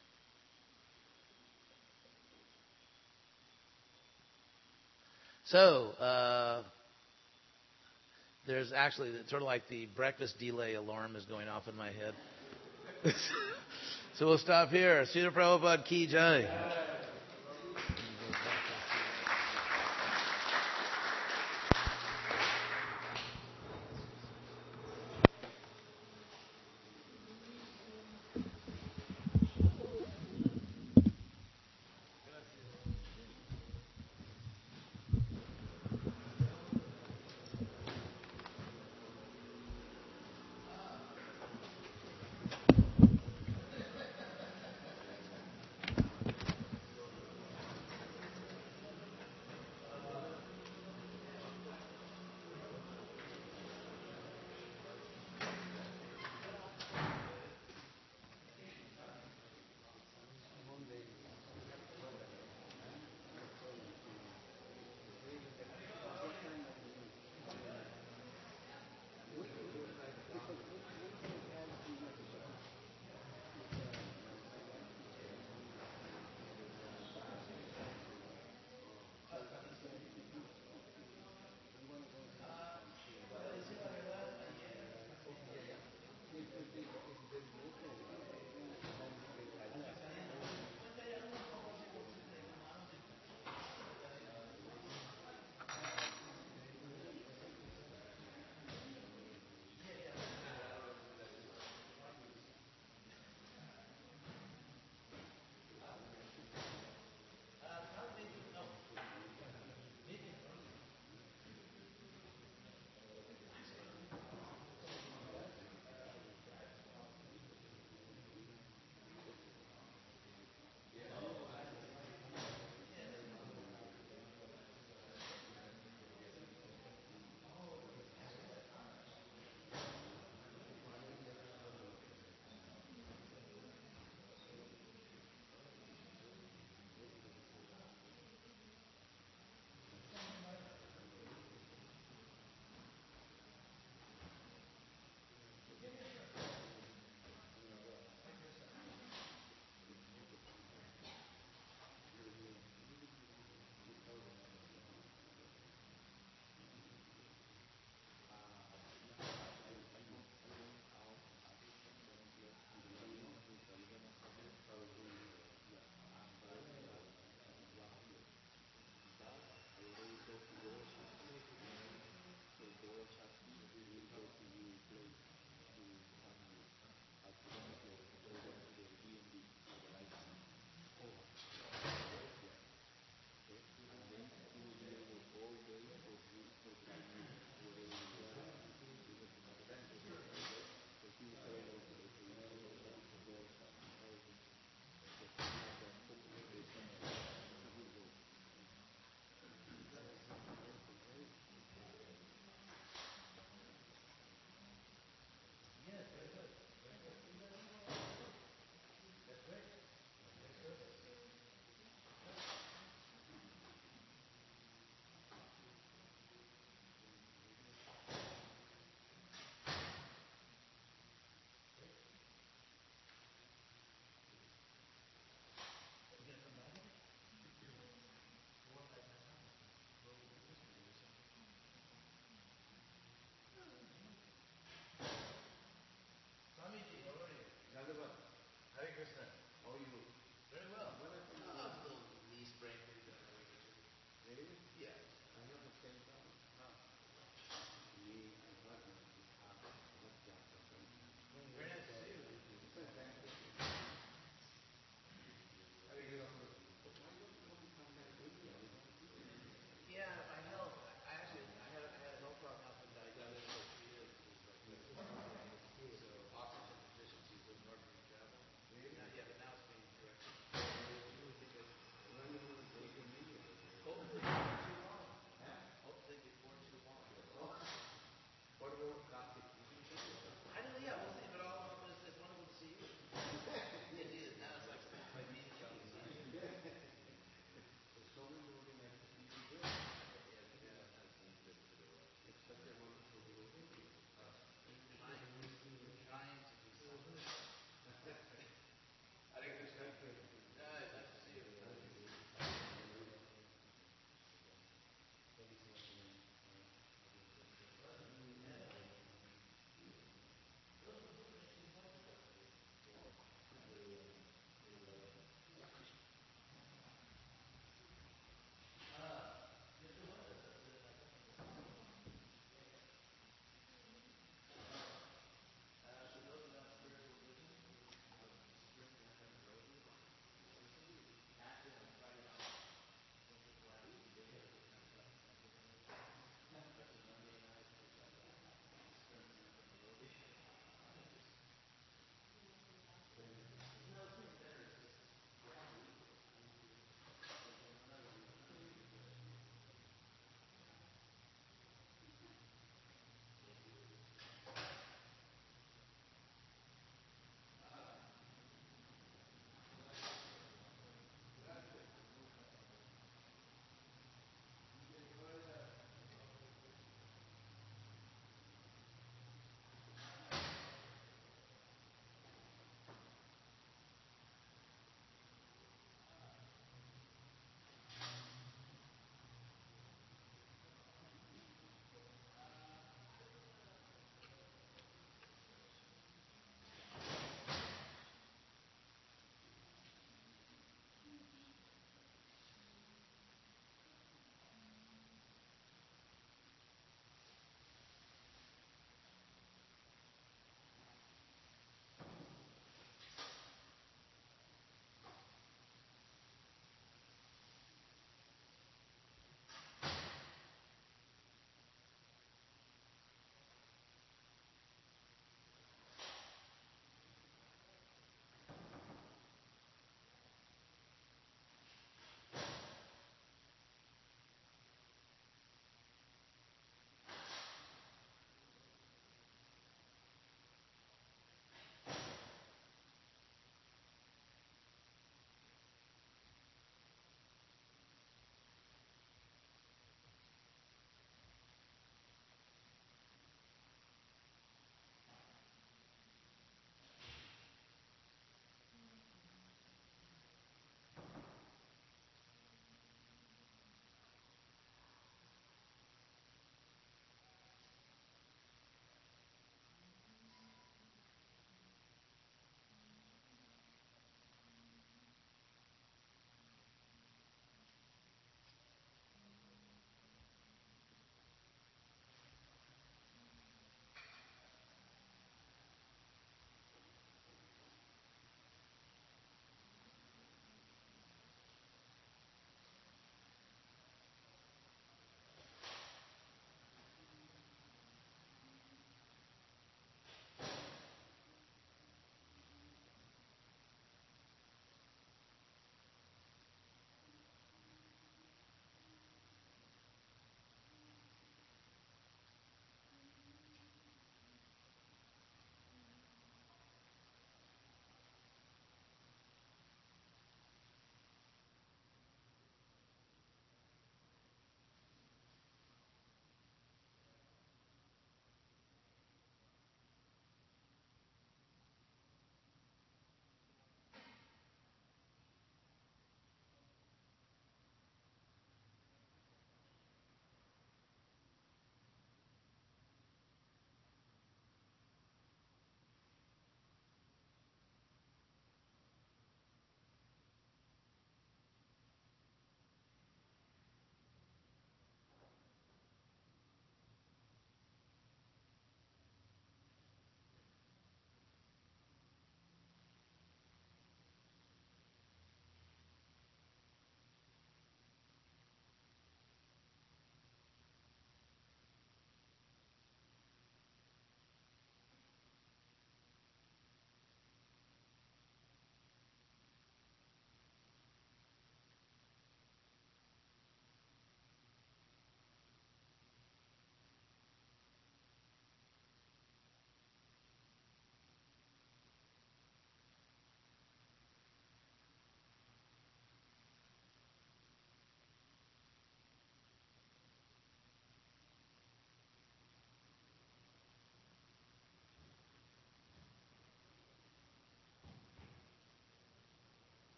So, uh, there's actually, it's sort of like the breakfast delay alarm is going off in my head. So we'll stop here. Srila Prabhupada Ki Jai.